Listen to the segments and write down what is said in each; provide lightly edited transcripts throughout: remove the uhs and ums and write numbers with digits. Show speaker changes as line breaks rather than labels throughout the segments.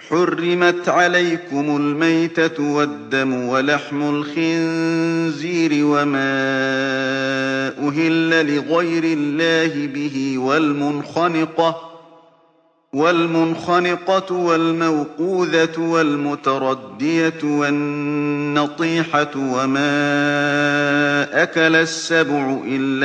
حرمت عليكم الميتة والدم ولحم الخنزير وما أهل لغير الله به والمنخنقة والموقوذة والمتردية والنطيحة وما أكل السبع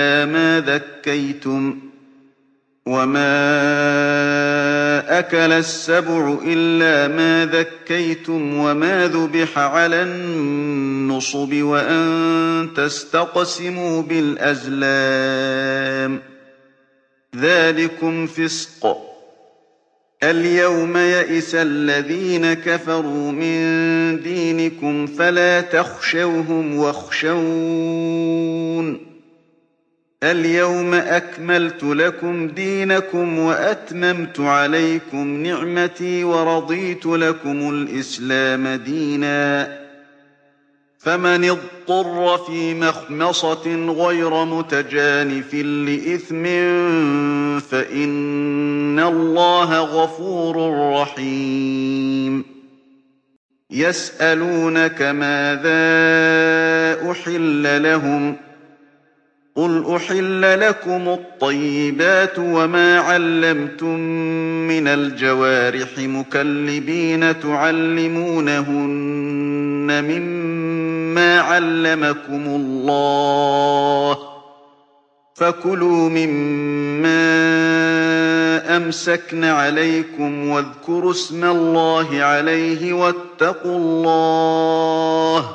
إلا ما ذكيتم وما ذبح على النصب وأن تستقسموا بالأزلام ذلكم فسق. اليوم يئس الذين كفروا من دينكم فلا تخشوهم واخشون اليوم أكملت لكم دينكم وأتممت عليكم نعمتي ورضيت لكم الإسلام دينا فمن اضطر في مخمصة غير متجانف لإثم فإن الله غفور رحيم. يسألونك ماذا أحل لهم قل أحل لكم الطيبات وما علمتم من الجوارح مكلبين تعلمونهن مما علمكم الله فكلوا مما أمسكن عليكم واذكروا اسم الله عليه واتقوا الله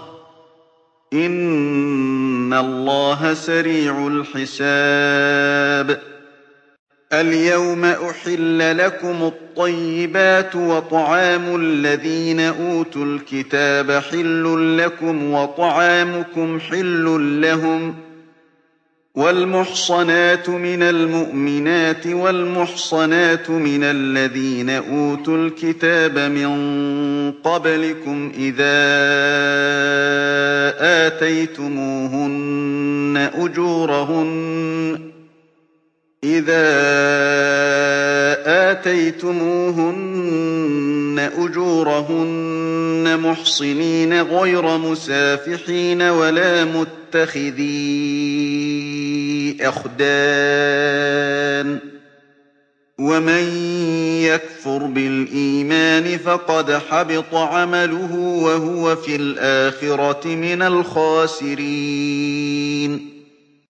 إن الله سريع الحساب. اليوم أحل لكم الطيبات وطعام الذين أوتوا الكتاب حل لكم وطعامكم حل لهم والمحصنات من المؤمنات والمحصنات من الذين أوتوا الكتاب من قبلكم إذا آتيتموهن أجورهن محصنين غير مسافحين ولا متخذي أخدان ومن يكفر بالإيمان فقد حبط عمله وهو في الآخرة من الخاسرين.